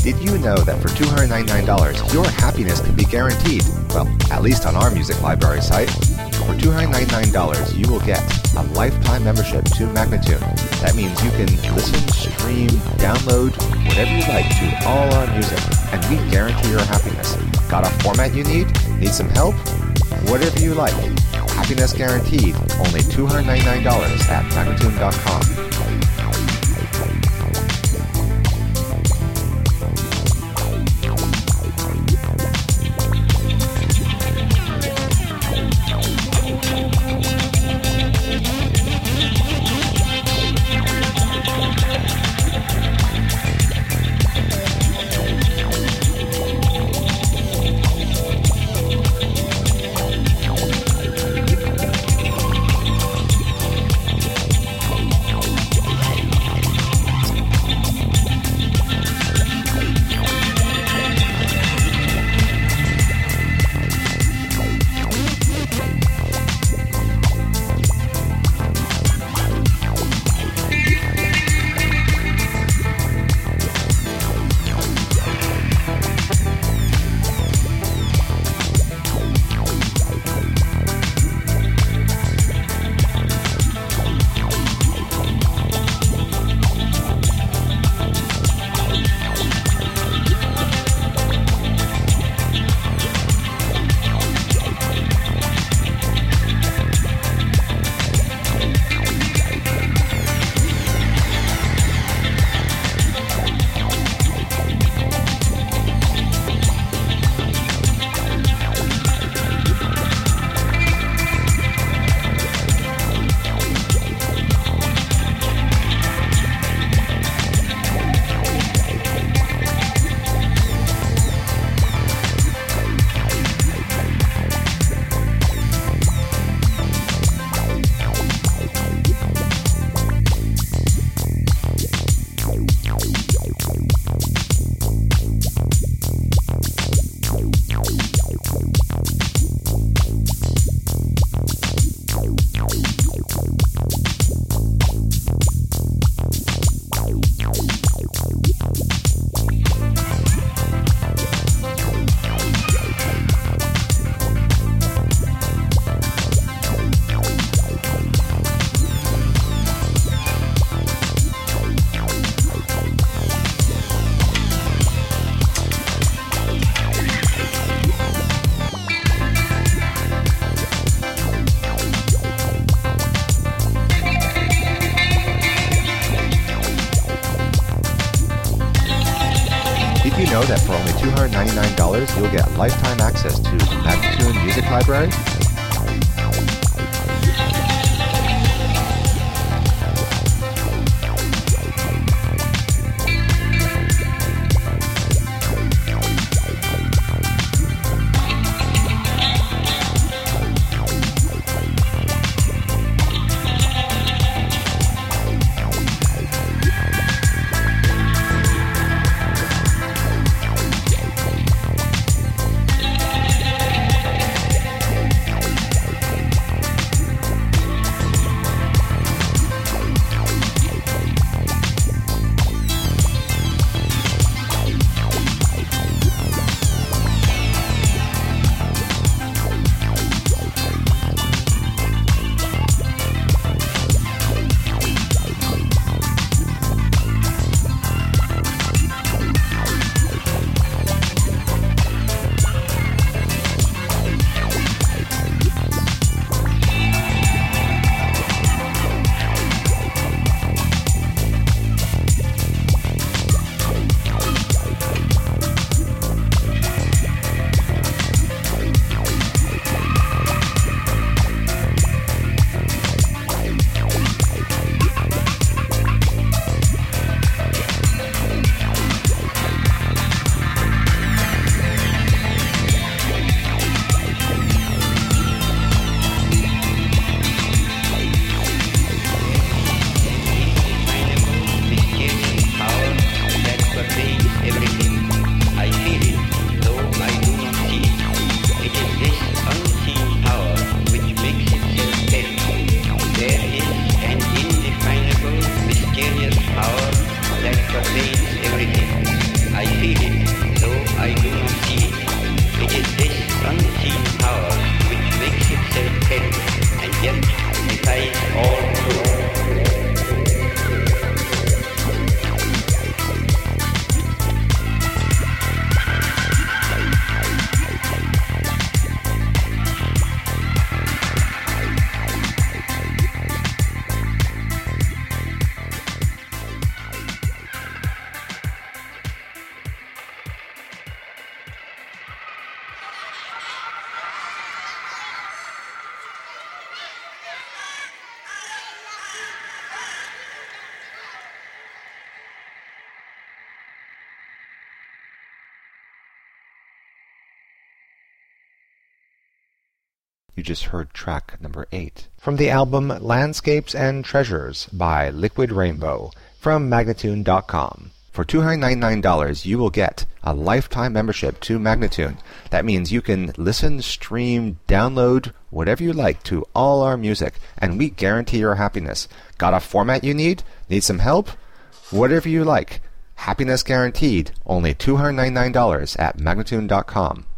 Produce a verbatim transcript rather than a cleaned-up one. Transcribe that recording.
Did you know that for two hundred ninety-nine dollars, your happiness can be guaranteed? Well, at least on our music library site. For two hundred ninety-nine dollars, you will get a lifetime membership to Magnatune. That means you can listen, stream, download, whatever you like to all our music, and we guarantee your happiness. Got a format you need? Need some help? Whatever you like. Happiness guaranteed. Only two hundred ninety-nine dollars at Magnatune dot com. Did you know that for only two hundred ninety-nine dollars, you'll get lifetime access to Magnatune Music Library? You just heard track number eight. From the album Landscapes and Treasures by Liquid Rainbow from Magnatune dot com. For two hundred ninety-nine dollars, you will get a lifetime membership to Magnatune. That means you can listen, stream, download, whatever you like to all our music, and we guarantee your happiness. Got a format you need? Need some help? Whatever you like. Happiness guaranteed. Only two hundred ninety-nine dollars at Magnatune dot com.